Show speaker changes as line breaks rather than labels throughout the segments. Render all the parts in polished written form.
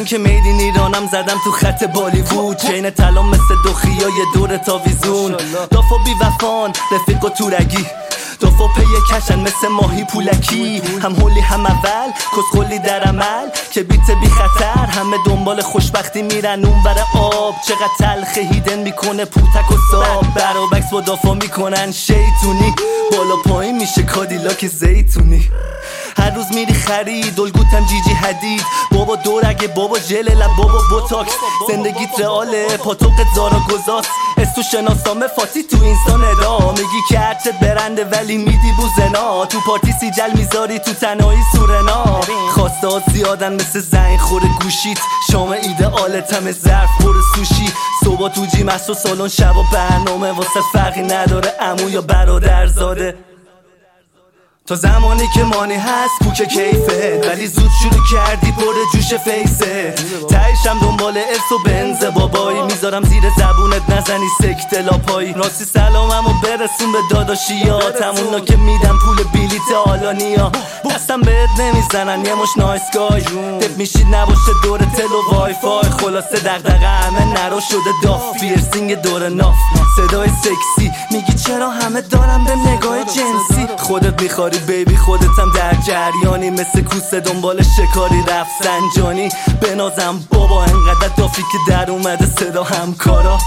که میدین ایرانم زدم تو خط بالیوود، چین طلا مثل دوخیا یه دور تاویزون. دافا بی وفان رفیق و تورگی، دافا پی کشن مثل ماهی پولکی، هم هولی هم اول کسخولی در عمل که بیت بی خطر، همه دنبال خوشبختی میرن اون بر آب. چقدر تلخ هیدن میکنه پوتک و ساب، برابکس با دافا میکنن شیطونی، بالا پایین میشه کادیلاک زیتونی. هر روز میری خرید الگوتم جیجی حدید، بابا دورگه بابا ژل لب بابا بوتاکس، زندگیت رئاله پاتوقت زارا گذاست، استو شناسامه فاتی تو اینسان ادا، میگی که هرچه برنده ولی میدی بوزنا، تو پارتی سیجل میذاری تو تنهایی سورنا. خواسته ها زیادن مثل زنگ خوره گوشیت، شام ایدئالتم ظرف پر سوشی، صبح تو جیم است و سالن شبا برنامه، واسه فرقی نداره عمو یا برادرزاده. تا زمانی که مانی هست کوک کیفه، ولی زود شروع کردی پر جوش فیسه، تایشم دنبال ارث و بنز بابایی، میذارم زیر زبونت نزنی سکته لاپایی. راستی سلاممو برسون به داداشیات، همونا که میدم پول بلیت آلانیا، دستم بهت نمیزنن یه مش نایسگای، تپ میشید نباشه دور تل و وای فای. خلاصه دغدغه همه نرو شده داف، پیرسینگ دور ناف، صدای سکسی، میگی چرا همه دارم به نگاه جنسی، خودت میخواری بیبی خودتم در جریانی، مثل کوسه دنبال شکاری رفت سنجانی. بنازم بابا انقدر دافی که در اومده صدا همکارا.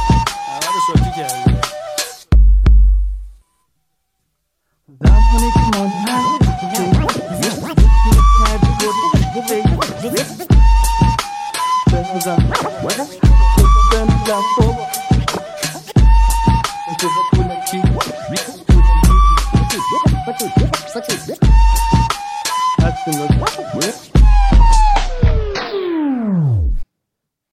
زمانی که من That's the